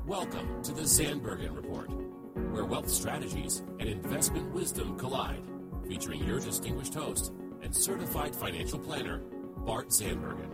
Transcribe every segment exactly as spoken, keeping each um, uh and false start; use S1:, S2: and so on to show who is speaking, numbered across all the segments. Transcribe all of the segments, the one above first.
S1: Welcome to the Zandbergen Report, where wealth strategies and investment wisdom collide, featuring your distinguished host and certified financial planner, Bart Zandbergen.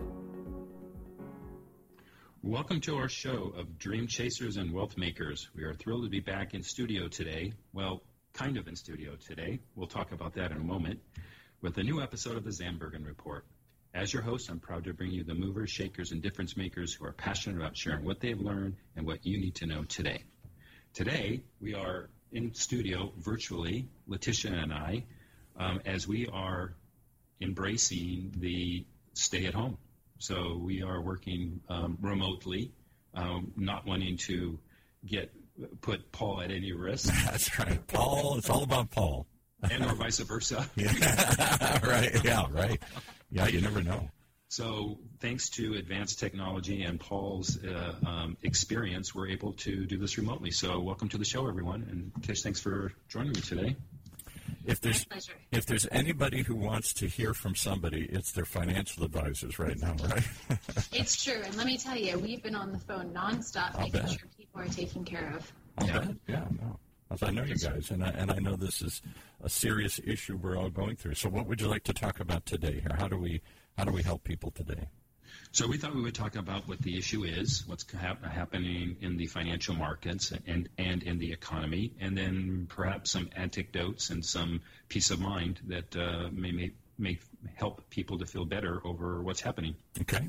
S2: Welcome to our show of Dream Chasers and Wealth Makers. We are thrilled to be back in studio today. Well, kind of in studio today. We'll talk about that in a moment. With a new episode of the Zandbergen Report. As your host, I'm proud to bring you the movers, shakers, and difference makers who are passionate about sharing what they've learned and what you need to know today. Today, we are in studio virtually, Letitia and I, um, as we are embracing the stay-at-home. So we are working um, remotely, um, not wanting to get put Paul at any risk.
S3: That's right. Paul, it's all about Paul.
S2: And or vice versa.
S3: Yeah, right. Yeah, right. Yeah, you never know.
S2: So thanks to advanced technology and Paul's uh, um, experience, we're able to do this remotely. So welcome to the show, everyone. And Tish, thanks for joining me today.
S3: If there's if there's anybody who wants to hear from somebody, it's their financial advisors right now, right?
S4: It's true. And let me tell you, we've been on the phone nonstop
S3: I'll
S4: making
S3: bet.
S4: sure people are taken care of.
S3: I'll yeah. bet. Yeah, no. As I know you guys, and I, and I know this is a serious issue we're all going through. So what would you like to talk about today here? How do we how do we help people today?
S2: So we thought we would talk about what the issue is, what's hap- happening in the financial markets and, and in the economy, and then perhaps some anecdotes and some peace of mind that uh, may, may, may help people to feel better over what's happening.
S3: Okay.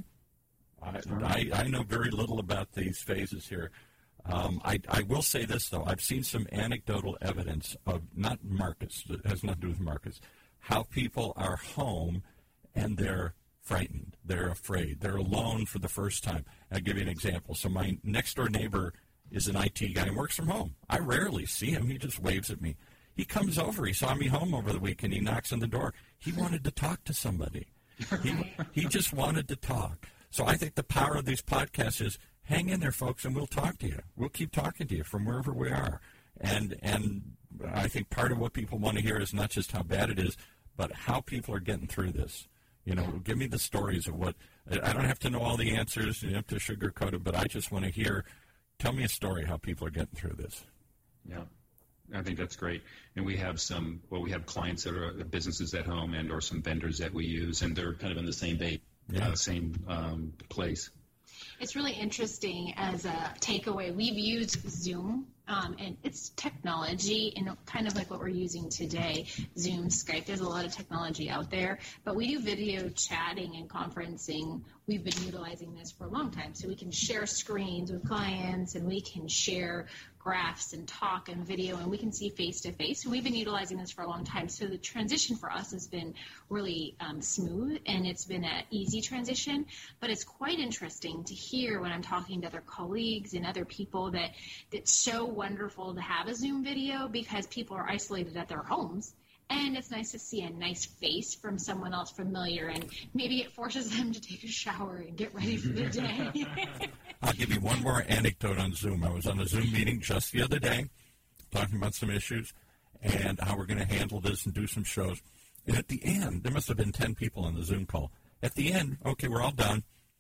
S3: I, I, I know very little about these phases here. Um, I, I will say this, though. I've seen some anecdotal evidence of, not markets, it has nothing to do with markets, how people are home and they're frightened. They're afraid. They're alone for the first time. I'll give you an example. So my next-door neighbor is an I T guy and works from home. I rarely see him. He just waves at me. He comes over. He saw me home over the weekend. He knocks on the door. He wanted to talk to somebody. He, he just wanted to talk. So I think the power of these podcasts is, hang in there, folks, and we'll talk to you. We'll keep talking to you from wherever we are. And and I think part of what people want to hear is not just how bad it is, but how people are getting through this. You know, give me the stories of what – I don't have to know all the answers. You have to sugarcoat it, but I just want to hear – tell me a story how people are getting through this.
S2: Yeah. I think that's great. And we have some – well, we have clients that are businesses at home and or some vendors that we use, and they're kind of in the same bait,
S3: Yeah.
S2: uh, same um, place.
S4: It's really interesting as a takeaway. We've used Zoom, um, and it's technology, and kind of like what we're using today, Zoom, Skype. There's a lot of technology out there, but we do video chatting and conferencing. We've been utilizing this for a long time, so we can share screens with clients, and we can share graphs and talk and video, and we can see face-to-face. So we've been utilizing this for a long time. So the transition for us has been really um, smooth, and it's been an easy transition. But it's quite interesting to hear when I'm talking to other colleagues and other people that it's so wonderful to have a Zoom video because people are isolated at their homes. And it's nice to see a nice face from someone else familiar, and maybe it forces them to take a shower and get ready for the day.
S3: I'll give you one more anecdote on Zoom. I was on a Zoom meeting just the other day talking about some issues and how we're going to handle this and do some shows. And at the end, there must have been ten people on the Zoom call. At the end, okay, we're all done,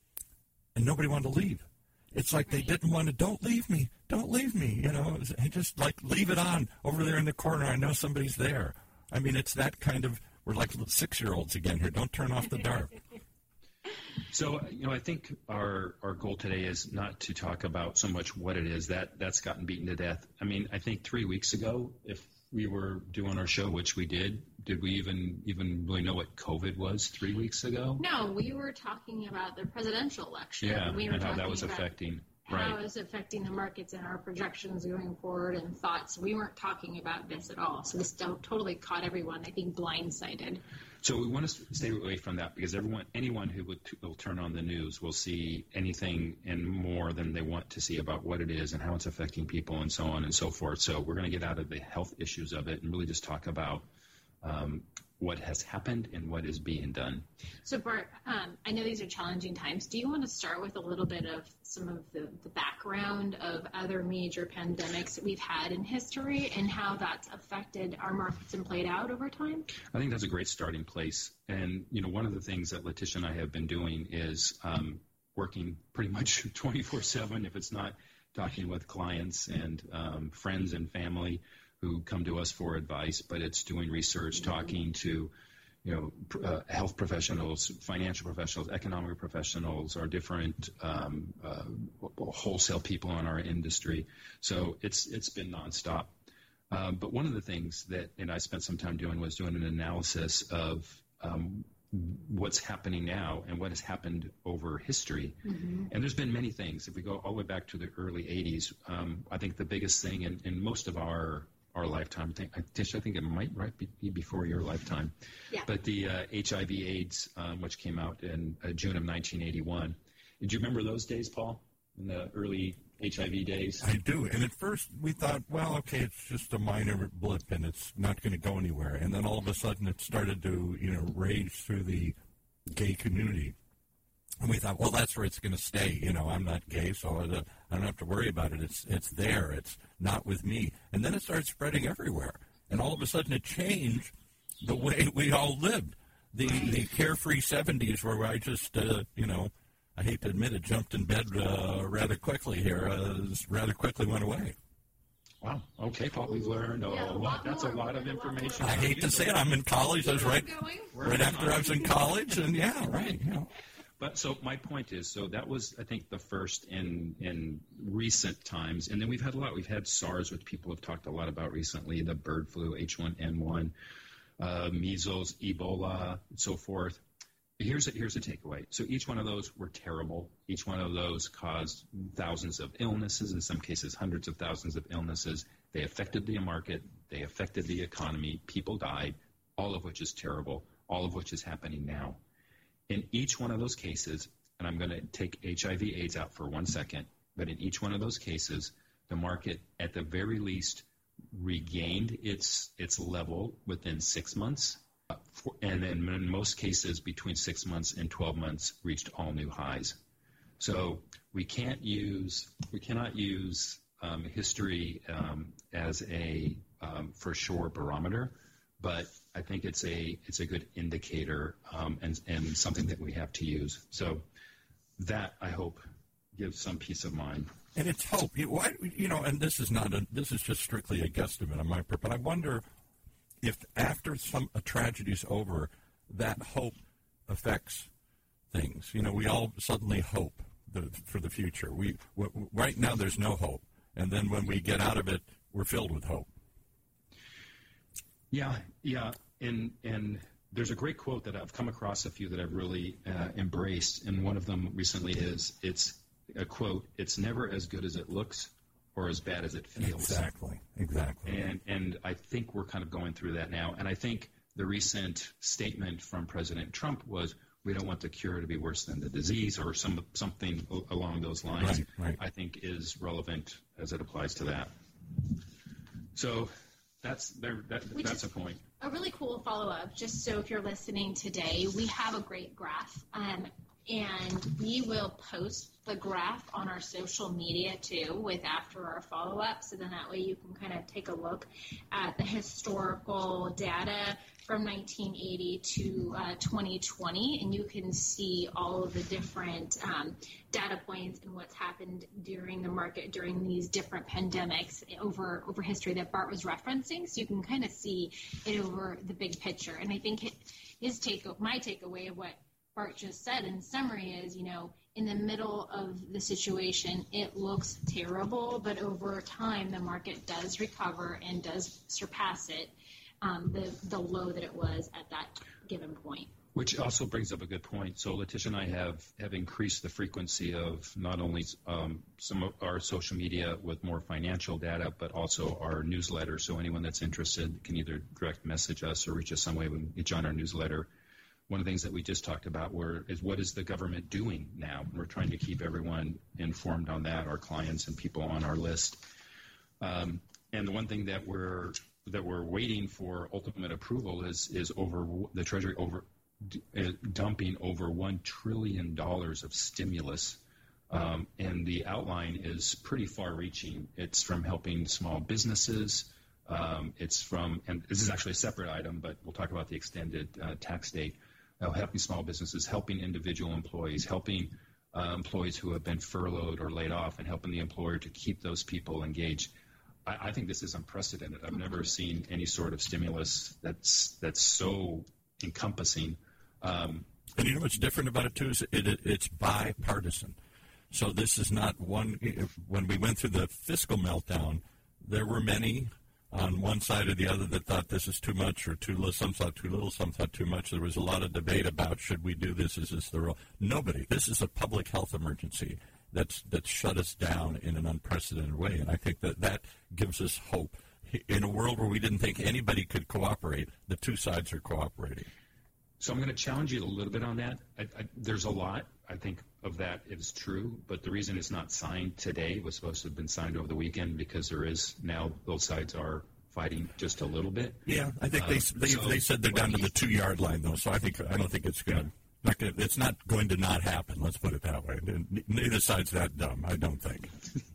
S3: and nobody wanted to leave. It's like they didn't want to, don't leave me, don't leave me, you know, and just like leave it on over there in the corner. I know somebody's there. I mean, it's that kind of, we're like little six-year-olds again here. Don't turn off the dark.
S2: So, you know, I think our, our goal today is not to talk about so much what it is. That, that's gotten beaten to death. I mean, I think three weeks ago, if we were doing our show, which we did, did we even even really know what COVID was three weeks ago?
S4: No, we were talking about the presidential election.
S2: Yeah,
S4: we were
S2: and how that
S4: talking
S2: was
S4: about
S2: affecting.
S4: how
S2: Right.
S4: it was affecting the markets and our projections going forward and thoughts. We weren't talking about this at all. So this to- totally caught everyone, I think, blindsided.
S2: So we want to stay away from that because everyone, anyone who would, will turn on the news will see anything and more than they want to see about what it is and how it's affecting people and so on and so forth. So we're going to get out of the health issues of it and really just talk about um, what has happened and what is being done.
S4: So, Bart, um, I know these are challenging times. Do you want to start with a little bit of some of the, the background of other major pandemics that we've had in history and how that's affected our markets and played out over time?
S2: I think that's a great starting place. And, you know, one of the things that Letitia and I have been doing is um, working pretty much twenty-four seven, if it's not talking with clients and um, friends and family who come to us for advice, but it's doing research, talking to, you know, uh, health professionals, financial professionals, economic professionals, or different um, uh, wholesale people in our industry. So it's it's been nonstop. Um, but one of the things that, and I spent some time doing, was doing an analysis of um, what's happening now and what has happened over history. Mm-hmm. And there's been many things. If we go all the way back to the early eighties, um, I think the biggest thing in, in most of our our lifetime, I think, Tish, I think it might right be before your lifetime,
S4: yeah.
S2: but the uh, H I V AIDS, um, which came out in uh, June of nineteen eighty-one. Did you remember those days, Paul, in the early H I V days?
S3: I do. And at first we thought, well, okay, it's just a minor blip and it's not going to go anywhere. And then all of a sudden it started to, you know, rage through the gay community. And we thought, well, that's where it's going to stay. You know, I'm not gay, so I don't have to worry about it. It's it's there. It's not with me. And then it started spreading everywhere. And all of a sudden it changed the way we all lived. The the carefree seventies where I just, uh, you know, I hate to admit it, jumped in bed uh, rather quickly here, uh, rather quickly went away.
S2: Wow. Okay, Paul, we've learned a
S4: yeah,
S2: lot. That's a lot of information.
S3: I hate to say it. I'm in college. I was right, right after I was in college. And, yeah, right, you know.
S2: But so my point is, so that was, I think, the first in in recent times. And then we've had a lot. We've had SARS, which people have talked a lot about recently, the bird flu, H one N one, uh, measles, Ebola, and so forth. Here's a, here's a takeaway. So each one of those were terrible. Each one of those caused thousands of illnesses, in some cases hundreds of thousands of illnesses. They affected the market. They affected the economy. People died, all of which is terrible, all of which is happening now. In each one of those cases, and I'm going to take H I V AIDS out for one second, but in each one of those cases, the market at the very least regained its its level within six months. Uh, for, and then in most cases, between six months and twelve months, reached all new highs. So we can't use, we cannot use um, history um, as a um, for sure barometer, but I think it's a it's a good indicator um, and and something that we have to use. So that, I hope, gives some peace of mind.
S3: And it's hope. You, why, you know, and this is not a, this is just strictly a guesstimate on my part, but I wonder if after some a tragedy's over, that hope affects things. You know, we all suddenly hope the, for the future. We w- right now there's no hope, and then when we get out of it, we're filled with hope.
S2: Yeah, yeah, and and there's a great quote that I've come across a few that I've really uh, embraced, and one of them recently is it's a quote: "It's never as good as it looks, or as bad as it feels."
S3: Exactly, exactly.
S2: And and I think we're kind of going through that now. And I think the recent statement from President Trump was, we don't want the cure to be worse than the disease, or some something along those lines.
S3: Right, right.
S2: I think is relevant as it applies to that. So that's there. That, that's a point.
S4: A really cool follow-up, just so if you're listening today, we have a great graph. Um, And we will post the graph on our social media, too, with after our follow-up. So then that way you can kind of take a look at the historical data from nineteen eighty to uh, twenty twenty. And you can see all of the different um, data points and what's happened during the market during these different pandemics over, over history that Bart was referencing. So you can kind of see it over the big picture. And I think it, his take, my takeaway of what Bart just said in summary is, you know, in the middle of the situation, it looks terrible, but over time the market does recover and does surpass it, um, the, the low that it was at that given point.
S2: Which also brings up a good point. So Letitia and I have, have increased the frequency of not only um, some of our social media with more financial data, but also our newsletter. So anyone that's interested can either direct message us or reach us some way when you join our newsletter. One of the things that we just talked about were, is what is the government doing now? We're trying to keep everyone informed on that, our clients and people on our list. Um, and the one thing that we're that we're waiting for ultimate approval is is over the Treasury over uh, dumping over one trillion dollars of stimulus. Um, and the outline is pretty far-reaching. It's from helping small businesses. Um, it's from, and this is actually a separate item, but we'll talk about the extended uh, tax date. Uh, helping small businesses, helping individual employees, helping uh, employees who have been furloughed or laid off and helping the employer to keep those people engaged. I, I think this is unprecedented. I've never seen any sort of stimulus that's that's so encompassing. Um,
S3: and you know what's different about it, too, is it, it, it's bipartisan. So this is not one – when we went through the fiscal meltdown, there were many on one side or the other that thought this is too much or too little. Some thought too little, some thought too much. There was a lot of debate about should we do this, is this the role? Nobody. This is a public health emergency that's, that's shut us down in an unprecedented way, and I think that that gives us hope. In a world where we didn't think anybody could cooperate, the two sides are cooperating.
S2: So I'm going to challenge you a little bit on that. I, I, there's a lot, I think, of that is true, but the reason it's not signed today was supposed to have been signed over the weekend because there is now both sides are fighting just a little bit.
S3: Yeah, I think they they,
S2: so
S3: they said they're down to the two yard line though, so I think I don't think it's going not gonna, it's not going to not happen. Let's put it that way. Neither side's that dumb. I don't think.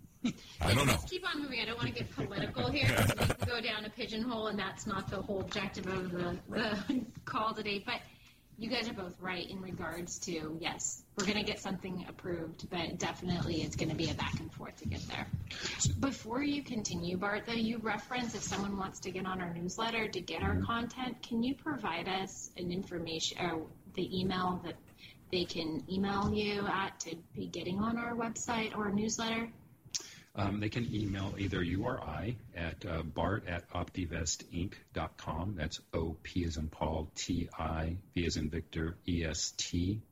S3: I don't know.
S4: Let's keep on moving. I don't want to get political here. We can go down a pigeonhole, and that's not the whole objective of the, the call today. But you guys are both right in regards to, yes, we're going to get something approved, but definitely it's going to be a back and forth to get there. Before you continue, Bart, though, you reference if someone wants to get on our newsletter to get our content, can you provide us an information or the email that they can email you at to be getting on our website or newsletter?
S2: Um, they can email either you or I at uh, bart at optivest inc dot com. That's O P as in Paul, T I, V as in Victor, E S T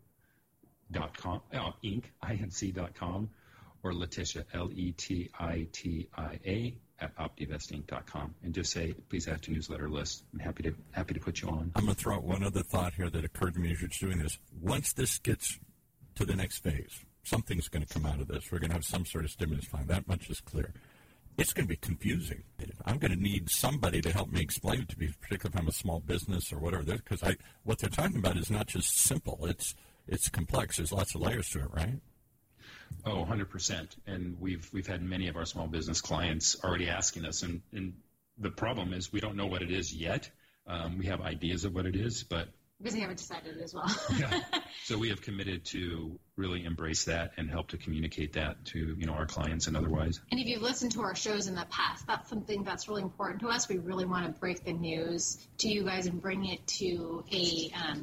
S2: dot com, uh, Inc, I N C dot com, or Letitia, L E T I T I A, at optivest inc dot com. And just say, please add to newsletter list. I'm happy to happy to put you on.
S3: I'm going to throw out one other thought here that occurred to me as you're doing this. Once this gets to the next phase, something's going to come out of this. We're going to have some sort of stimulus plan. That much is clear. It's going to be confusing. I'm going to need somebody to help me explain it to me, particularly if I'm a small business or whatever. Because I, what they're talking about is not just simple. It's it's complex. There's lots of layers to it, right?
S2: Oh, one hundred percent. And we've we've had many of our small business clients already asking us. And, and the problem is we don't know what it is yet. Um, we have ideas of what it is, but
S4: because they haven't decided as well.
S2: Yeah. So we have committed to really embrace that and help to communicate that to, you know, our clients and otherwise.
S4: And if you've listened to our shows in the past, that's something that's really important to us. We really want to break the news to you guys and bring it to a um,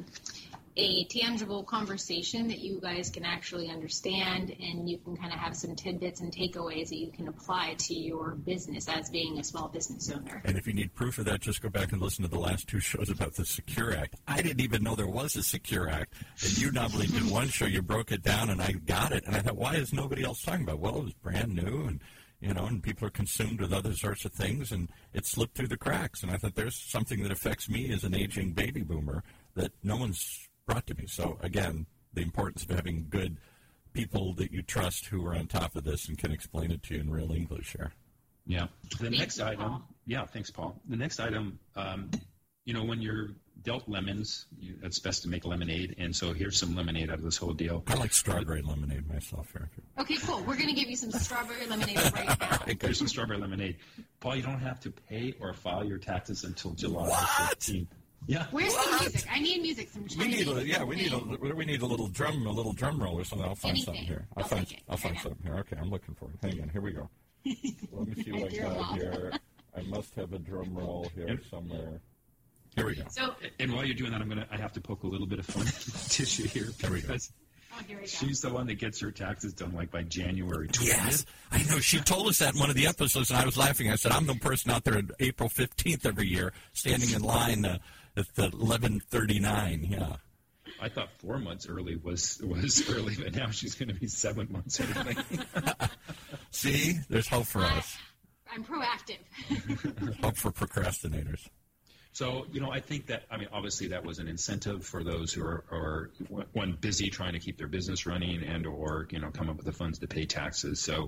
S4: a tangible conversation that you guys can actually understand, and you can kind of have some tidbits and takeaways that you can apply to your business as being a small business owner.
S3: And if you need proof of that, just go back and listen to the last two shows about the Secure Act. I didn't even know there was a Secure Act. And you not only did one show, you broke it down, and I got it. And I thought, why is nobody else talking about it? Well, it was brand new, and you know, and people are consumed with other sorts of things, and it slipped through the cracks. And I thought there's something that affects me as an aging baby boomer that no one's brought to me. So, again, the importance of having good people that you trust who are on top of this and can explain it to you in real English here.
S2: Yeah. The
S4: Thanks,
S2: next item.
S4: Paul.
S2: Yeah, thanks, Paul. The next item, um, you know, when you're dealt lemons, you, it's best to make lemonade. And so here's some lemonade out of this whole deal.
S3: I like strawberry lemonade myself here.
S4: Okay, cool. We're going to give you some strawberry lemonade right now.
S2: There's some strawberry lemonade. Paul, you don't have to pay or file your taxes until July fifteenth. Yeah.
S4: Where's the music? I need music. Some
S3: We need a,
S4: Chinese
S3: yeah, we need a
S4: thing.
S3: we need a little drum, a little drum roll or something. I'll find
S4: Anything.
S3: something here. I'll,
S4: I'll
S3: find
S4: take it.
S3: I'll find
S4: Hang on.
S3: something here. Okay, I'm looking for it. Hang on, here we go. Let me see what I
S4: You're
S3: got
S4: welcome.
S3: here. I must have a drum roll here somewhere. Here we go.
S4: So,
S2: And while you're doing that, I'm gonna I have to poke a little bit of fun tissue here.
S3: There we go.
S2: Because
S4: oh, here we go.
S2: she's the one that gets her taxes done like by January twentieth.
S3: Yes, I know. She told us that in one of the episodes, and I was laughing. I said, I'm the person out there on April fifteenth every year, standing in line uh, at the eleven thirty-nine. Yeah.
S2: I thought four months early was was early, but now she's going to be seven months early.
S3: See, there's hope for
S4: I,
S3: us.
S4: I'm proactive.
S3: Hope for procrastinators.
S2: So, you know, I think that, I mean, obviously that was an incentive for those who are, are one, busy trying to keep their business running and or, you know, come up with the funds to pay taxes. So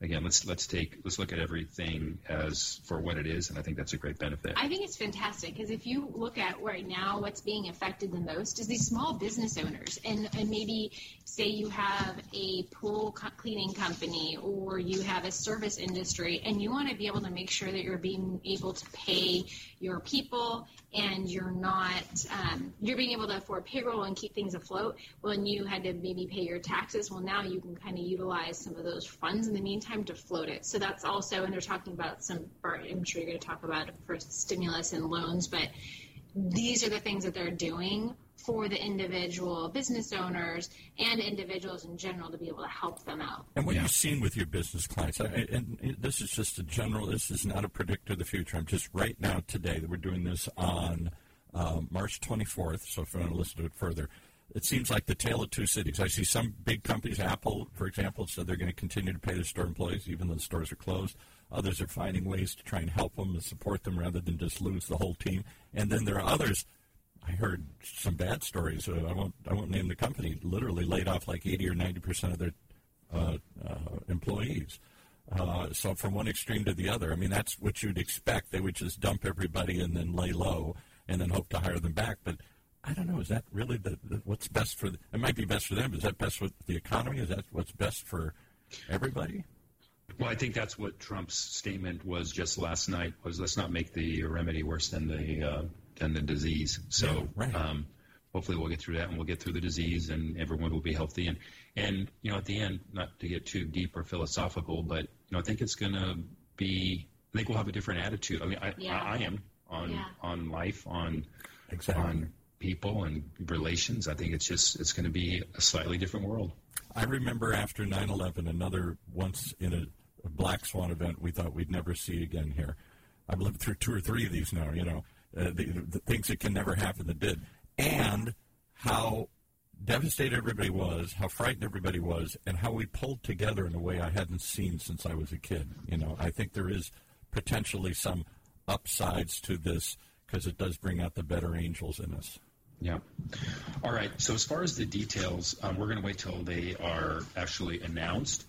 S2: again, let's let's take let's look at everything as for what it is, and I think that's a great benefit.
S4: I think it's fantastic because if you look at right now, what's being affected the most is these small business owners, and, and maybe say you have a pool co- cleaning company or you have a service industry, and you want to be able to make sure that you're being able to pay your people and you're not um, you're being able to afford payroll and keep things afloat when you had to maybe pay your taxes. Well, now you can kind of utilize some of those funds in the meantime to float it. So that's also, and they're talking about some, I'm sure you're going to talk about it for stimulus and loans, but these are the things that they're doing for the individual business owners and individuals in general to be able to help them out.
S3: And what yeah. you've seen with your business clients, I, and this is just a general, this is not a predictor of the future. I'm just right now today that we're doing this on uh, March twenty-fourth, so if you want to listen to it further, it seems like the tale of two cities. I see some big companies, Apple, for example, said they're going to continue to pay their store employees even though the stores are closed. Others are finding ways to try and help them and support them rather than just lose the whole team. And then there are others. I heard some bad stories. Uh, I won't. I won't name the company. Literally laid off like eighty or ninety percent of their uh, uh, employees. Uh, so from one extreme to the other. I mean, that's what you'd expect. They would just dump everybody and then lay low and then hope to hire them back. But I don't know. Is that really the, the what's best for? The, it might be best for them. Is that best for the economy? Is that what's best for everybody?
S2: Well, I think that's what Trump's statement was just last night. Was let's not make the remedy worse than the uh, than the disease. So
S3: yeah, right.
S2: um, hopefully we'll get through that and we'll get through the disease and everyone will be healthy. And and you know, at the end, not to get too deep or philosophical, but you know, I think it's going to be. I think we'll have a different attitude. I mean, I,
S4: yeah.
S2: I, I am on
S4: yeah.
S2: on life on
S3: exactly.
S2: on people and relations. I think it's just it's going to be a slightly different world.
S3: I remember after nine eleven, another once in a, a black swan event we thought we'd never see again here. I've lived through two or three of these now, you know, uh, the, the things that can never happen that did. And how devastated everybody was, how frightened everybody was, and how we pulled together in a way I hadn't seen since I was a kid. You know, I think there is potentially some upsides to this because it does bring out the better angels in us.
S2: Yeah. All right. So as far as the details, um, we're going to wait till they are actually announced.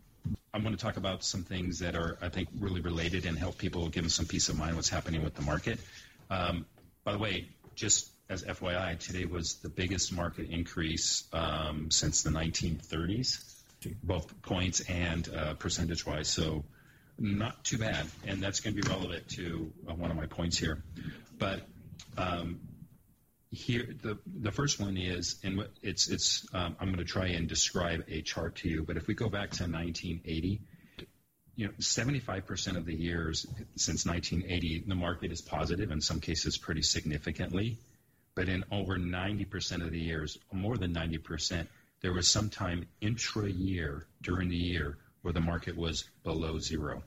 S2: I'm going to talk about some things that are, I think, really related and help people give them some peace of mind what's happening with the market. Um, by the way, just as F Y I, today was the biggest market increase um, since the nineteen thirties, both points and uh, percentage-wise. So not too bad. And that's going to be relevant to uh, one of my points here. But um, Here, the the first one is, and it's it's. Um, I'm going to try and describe a chart to you. But if we go back to nineteen eighty, you know, seventy-five percent of the years since nineteen eighty, the market is positive. In some cases, pretty significantly. But in over ninety percent of the years, more than ninety percent, there was some time intra-year during the year where the market was below zero.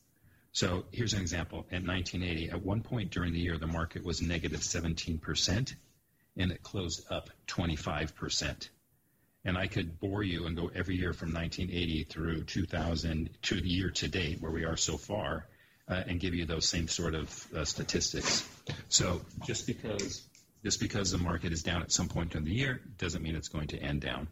S2: So here's an example. In nineteen eighty, at one point during the year, the market was negative seventeen percent. And it closed up twenty-five percent. And I could bore you and go every year from nineteen eighty through two thousand to the year to date, where we are so far, uh, and give you those same sort of uh, statistics. So just because just because the market is down at some point during the year doesn't mean it's going to end down.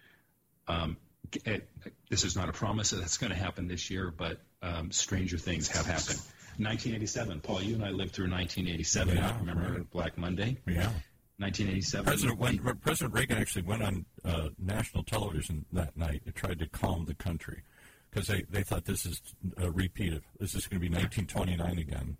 S2: Um, it, this is not a promise that that's going to happen this year, but um, stranger things have happened. nineteen eighty-seven, Paul, you and I lived through nineteen eighty-seven.
S3: Yeah,
S2: remember
S3: right.
S2: Black Monday?
S3: Yeah.
S2: nineteen eighty-seven.
S3: President, went, President Reagan actually went on uh, national television that night and tried to calm the country because they, they thought this is a repeat of, this is going to be nineteen twenty-nine again.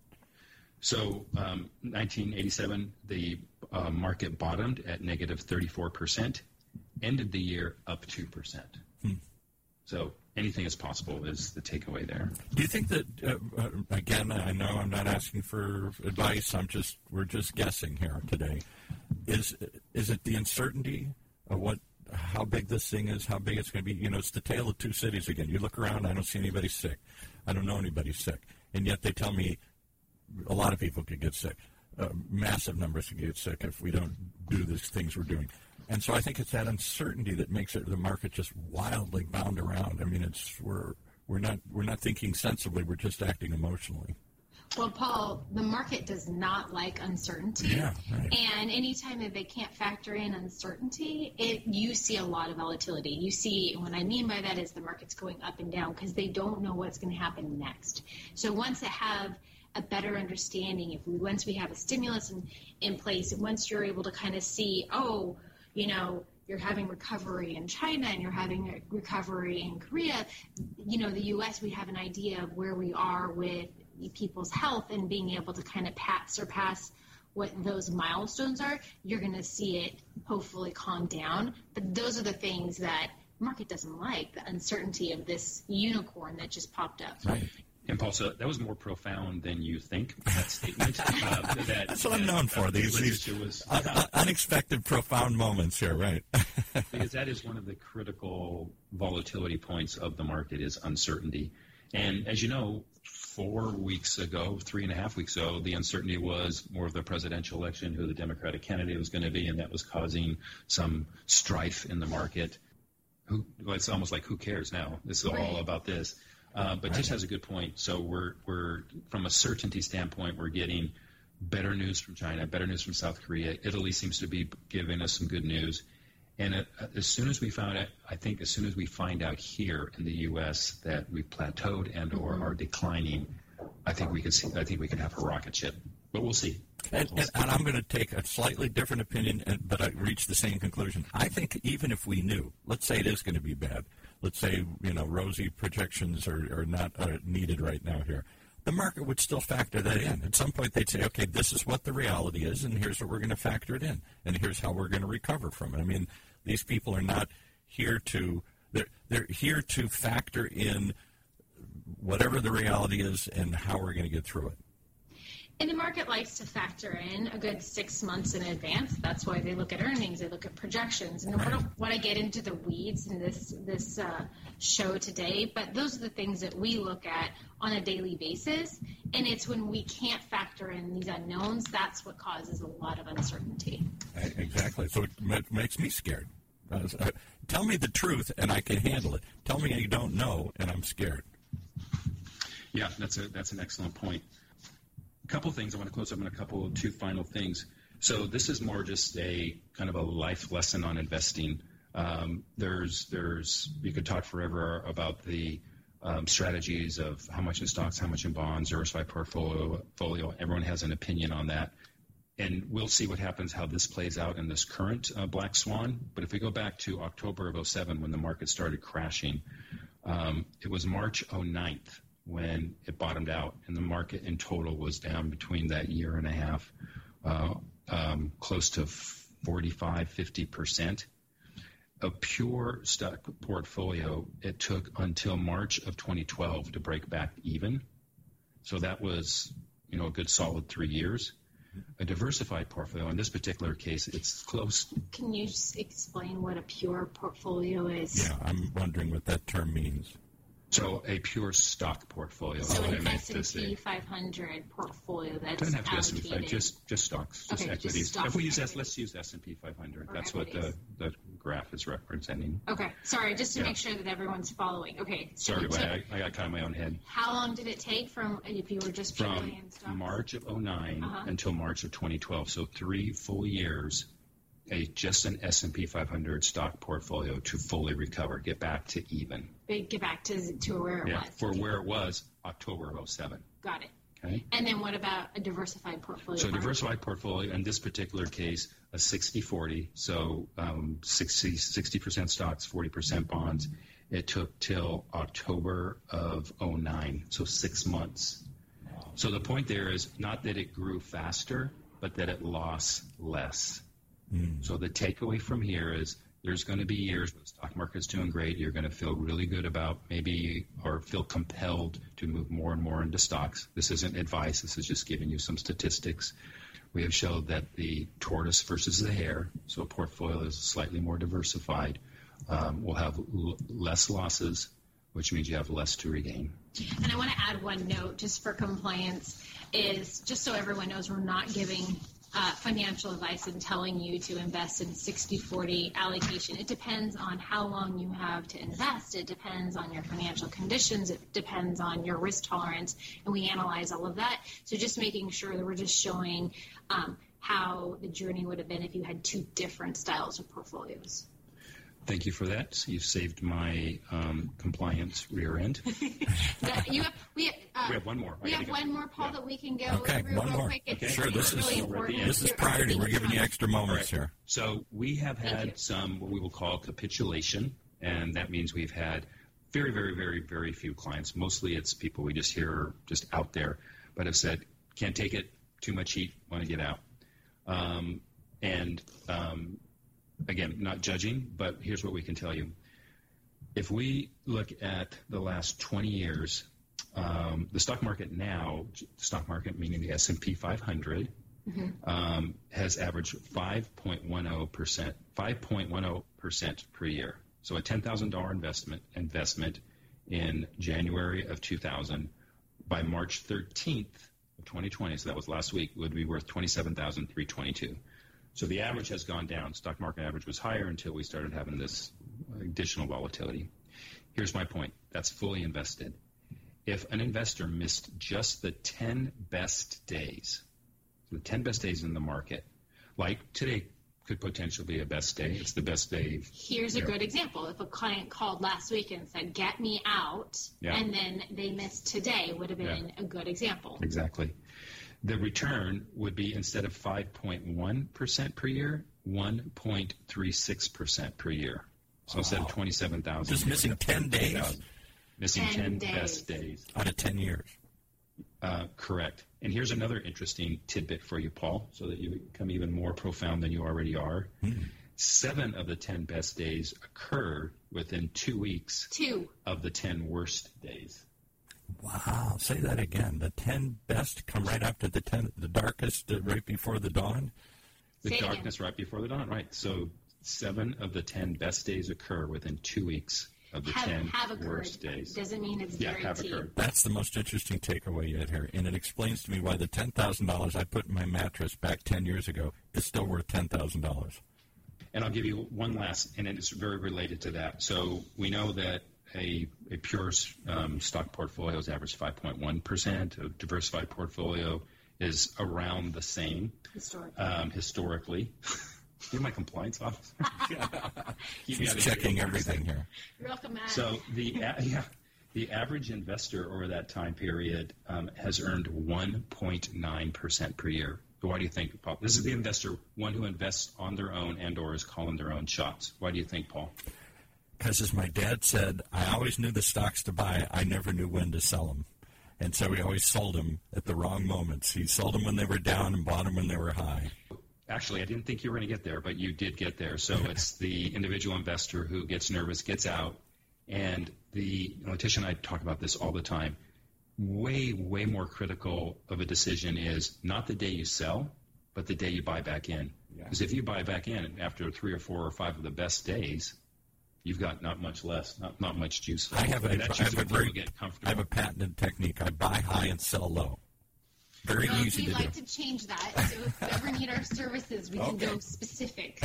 S2: So um, nineteen eighty-seven, the uh, market bottomed at negative thirty-four percent, ended the year up two percent. Hmm. So anything is possible is the takeaway there.
S3: Do you think that, uh, uh, again, I know I'm not asking for advice, I'm just, we're just guessing here today. Is is it the uncertainty of what, how big this thing is, how big it's going to be? You know, it's the tale of two cities again. You look around, I don't see anybody sick. I don't know anybody sick. And yet they tell me a lot of people could get sick. Uh, massive numbers could get sick if we don't do these things we're doing. And so I think it's that uncertainty that makes it the market just wildly bound around. I mean, it's we're we're not we're not thinking sensibly. We're just acting emotionally.
S4: Well, Paul, the market does not like uncertainty.
S3: Yeah, right.
S4: And anytime that they can't factor in uncertainty, it you see a lot of volatility. You see, what I mean by that is the market's going up and down because they don't know what's going to happen next. So once they have a better understanding, if we once we have a stimulus in, in place, and once you're able to kind of see, oh, you know, you're having recovery in China and you're having a recovery in Korea, you know, the U S, we have an idea of where we are with people's health and being able to kind of pat, surpass what those milestones are, you're going to see it hopefully calm down. But those are the things that market doesn't like, the uncertainty of this unicorn that just popped up.
S3: Right.
S2: And Paul, so that was more profound than you think, that statement. Uh, that,
S3: That's what I'm known for,
S2: uh,
S3: these, these
S2: was,
S3: un- un- unexpected, profound moments here, right?
S2: because that is one of the critical volatility points of the market is uncertainty. And as you know, four weeks ago, three and a half weeks ago, the uncertainty was more of the presidential election, who the Democratic candidate was going to be, and that was causing some strife in the market. Who, well, it's almost like, who cares now? This is all about this. Uh, but Tish has a good point. So we're, we're from a certainty standpoint, we're getting better news from China, better news from South Korea. Italy seems to be giving us some good news. And uh, as soon as we found out, I think as soon as we find out here in the U S that we've plateaued and or are declining, I think we could see. I think we could have a rocket ship. But we'll see.
S3: And, and, and I'm going to take a slightly different opinion, and, but I reach the same conclusion. I think even if we knew, let's say it is going to be bad, let's say, you know, rosy projections are, are not are needed right now here, the market would still factor that in. At some point they'd say, okay, this is what the reality is, and here's what we're going to factor it in, and here's how we're going to recover from it. I mean, these people are not here to, they're, they're here to factor in whatever the reality is and how we're going to get through it.
S4: And the market likes to factor in a good six months in advance. That's why they look at earnings, they look at projections. And I don't want to get into the weeds in this this uh, show today, but those are the things that we look at on a daily basis. And it's when we can't factor in these unknowns, that's what causes a lot of uncertainty.
S3: Exactly. So it makes me scared. Uh, tell me the truth, and I can handle it. Tell me you don't know, and I'm scared.
S2: Yeah, that's a that's an excellent point. A couple things. I want to close up on a couple, two final things. So this is more just a kind of a life lesson on investing. Um, there's, there's, you could talk forever about the um, strategies of how much in stocks, how much in bonds, diversified portfolio. portfolio. Everyone has an opinion on that. And we'll see what happens, how this plays out in this current uh, black swan. But if we go back to October of oh seven when the market started crashing, um, it was March oh nine when it bottomed out, and the market in total was down between that year and a half, uh, um, close to forty-five, fifty percent. A pure stock portfolio, it took until March of twenty twelve to break back even. So that was, you know, a good solid three years. A diversified portfolio, in this particular case, it's close.
S4: Can you just explain what a pure portfolio is?
S3: Yeah, I'm wondering what that term means.
S2: So a pure stock portfolio.
S4: So
S2: what
S4: an
S2: I meant
S4: S
S2: to
S4: and
S2: say.
S4: P five hundred portfolio that's
S2: Doesn't have to be S and P
S4: allocated.
S2: five, just just stocks, just
S4: Okay, just
S2: equities.
S4: stock
S2: if we use S,
S4: equities.
S2: let's use S and P five hundred.
S4: Or
S2: That's what the,
S4: equities.
S2: the graph is representing.
S4: Okay, sorry, just to
S2: Yeah.
S4: make sure that everyone's following. Okay, so
S2: Sorry,
S4: it
S2: but
S4: took-
S2: I, I got caught in my own head.
S4: how long did it take from if you were just purely
S2: From
S4: in stocks?
S2: March of oh nine
S4: Uh-huh.
S2: until March of twenty twelve, so three full years, a just an S and P five hundred stock portfolio to fully recover, get back to even.
S4: Big- Get back to to where it
S2: Yeah,
S4: was.
S2: for where it was October of oh seven.
S4: Got it.
S2: Okay.
S4: And then what about a diversified portfolio?
S2: So
S4: Mark?
S2: diversified portfolio, in this particular case, a sixty forty, so um, sixty, sixty percent stocks, forty percent bonds. It took till October of oh nine, so six months. So the point there is not that it grew faster, but that it lost less.
S3: Mm.
S2: So the takeaway from here is there's going to be years when the stock market's doing great. You're going to feel really good about maybe or feel compelled to move more and more into stocks. This isn't advice. This is just giving you some statistics. We have showed that the tortoise versus the hare, so a portfolio is slightly more diversified, um, will have l- less losses, which means you have less to regain.
S4: And I want to add one note just for compliance is just so everyone knows we're not giving uh, financial advice and telling you to invest in sixty forty allocation. It depends on how long you have to invest. It depends on your financial conditions. It depends on your risk tolerance, and we analyze all of that. So just making sure that we're just showing um, how the journey would have been if you had two different styles of portfolios.
S2: Thank you for that. So you've saved my um, compliance rear end.
S4: you have, we, have, uh,
S2: we have one more.
S4: We have one more, Paul, yeah. that we can go
S3: okay,
S4: through
S3: one
S4: real
S3: more.
S4: quick. It's
S3: okay. Sure, this
S4: really
S3: is
S4: important.
S3: This is priority. We're giving you extra moments
S2: right.
S3: here.
S2: So we have had some what we will call capitulation, and that means we've had very, very, very, very few clients. Mostly it's people we just hear just out there, but have said, can't take it, too much heat, want to get out. Um, and um, again, not judging, but here's what we can tell you. If we look at the last twenty years, um, the stock market now, stock market meaning the S and P five hundred, mm-hmm. um, has averaged five point one zero percent, five point one zero percent per year. So a ten thousand dollars investment investment in January of two thousand, by March thirteenth of twenty twenty, so that was last week, would be worth twenty-seven thousand three hundred twenty-two. So the average has gone down. Stock market average was higher until we started having this additional volatility. Here's my point. That's fully invested. If an investor missed just the ten best days, the ten best days in the market, like today could potentially be a best day. It's the best day.
S4: Here's a good example. If a client called last week and said, get me out, yeah. and then they missed today, would have been yeah. a good example.
S2: Exactly. The return would be, instead of five point one percent per year, one point three six percent per year. So wow. instead of twenty-seven thousand.
S3: Just missing ten days?
S2: Missing ten,
S4: ten
S2: days. best days.
S3: Out of ten years.
S2: Uh, correct. And here's another interesting tidbit for you, Paul, so that you become even more profound than you already are. Hmm. Seven of the ten best days occur within two weeks
S4: two.
S2: of the ten worst days.
S3: Wow. Say that again. The ten best come right after the ten, the darkest, uh, right before the dawn?
S2: The
S4: Say
S2: darkness right before the dawn, right. So seven of the ten best days occur within two weeks of the
S4: have,
S2: ten
S4: have
S2: worst days.
S4: Doesn't mean it's
S2: yeah,
S4: guaranteed.
S2: Have occurred.
S3: That's the most interesting takeaway yet here. And it explains to me why the ten thousand dollars I put in my mattress back ten years ago is still worth ten thousand dollars.
S2: And I'll give you one last, and it's very related to that. So we know that a, a pure um, stock portfolio is average five point one percent. A diversified portfolio is around the same.
S4: Historically.
S2: Um, historically. You're my compliance officer.
S3: She's checking everything here.
S4: You're welcome, Matt.
S2: So the, yeah, the average investor over that time period um, has earned one point nine percent per year. Why do you think, Paul? This is the investor, one who invests on their own and or is calling their own shots. Why do you think, Paul?
S3: Because as my dad said, I always knew the stocks to buy. I never knew when to sell them. And so he always sold them at the wrong moments. He sold them when they were down and bought them when they were high.
S2: Actually, I didn't think you were going to get there, but you did get there. So it's the individual investor who gets nervous, gets out. And the Letitia and I talk about this all the time. Way, way more critical of a decision is not the day you sell, but the day you buy back in. Because yeah. if you buy back in after three or four or five of the best days, you've got not much less, not not much juice.
S3: I have a, I have a very,
S2: get comfortable.
S3: I have a patented technique. I buy high and sell low. Very
S4: well,
S3: easy to
S4: do. We'd like
S3: do.
S4: to change that. So if you ever need our services, we
S3: okay.
S4: can go specific.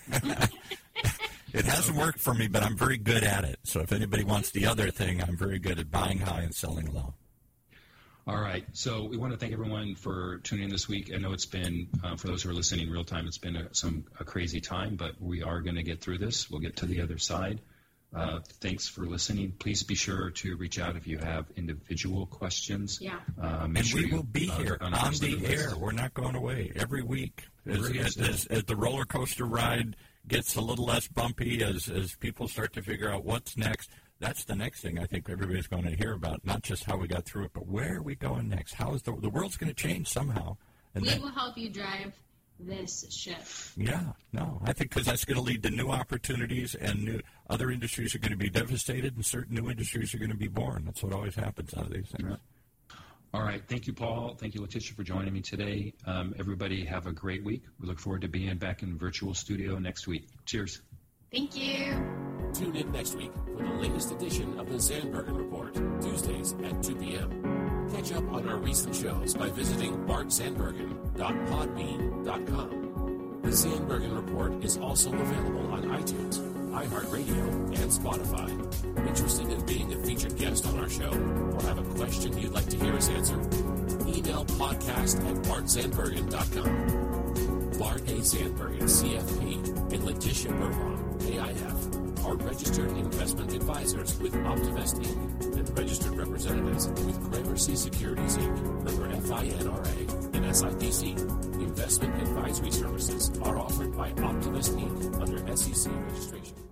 S3: It hasn't worked for me, but I'm very good at it. So if anybody wants the other thing, I'm very good at buying high and selling low.
S2: All right. So we want to thank everyone for tuning in this week. I know it's been, uh, for those who are listening real time, it's been a, some a crazy time, but we are going to get through this. We'll get to the other side. Uh, thanks for listening. Please be sure to reach out if you have individual questions.
S4: Yeah.
S2: Uh,
S3: and
S2: sure
S3: we will
S2: you,
S3: be
S2: uh,
S3: here on the air. We're not going away every week. As, as, as, as the roller coaster ride gets a little less bumpy, as, as people start to figure out what's next, that's the next thing I think everybody's going to hear about, not just how we got through it, but where are we going next? How is the, the world's going to change somehow. And
S4: we
S3: then,
S4: will help you drive this ship.
S3: Yeah, no, I think because that's going to lead to new opportunities, and new other industries are going to be devastated, and certain new industries are going to be born. That's what always happens out of these things.
S2: Right. All right. Thank you, Paul. Thank you, Letitia, for joining me today. Um, everybody have a great week. We look forward to being back in virtual studio next week. Cheers.
S4: Thank you.
S1: Tune in next week for the latest edition of the Zandbergen Report, Tuesdays at two p.m. Catch up up on our recent shows by visiting bart zandbergen dot podbean dot com. The Zandbergen Report is also available on iTunes, iHeartRadio, and Spotify. Interested in being a featured guest on our show or have a question you'd like to hear us answer? Email podcast at bart zandbergen dot com. Bart A. Zandbergen, C F P, and Letitia Burbach, A I F, are registered investment advisors with Optivest Incorporated and registered representatives with Gramercy Securities Incorporated, member F I N R A, and S I P C. Investment advisory services are offered by Optivest Incorporated under S E C registration.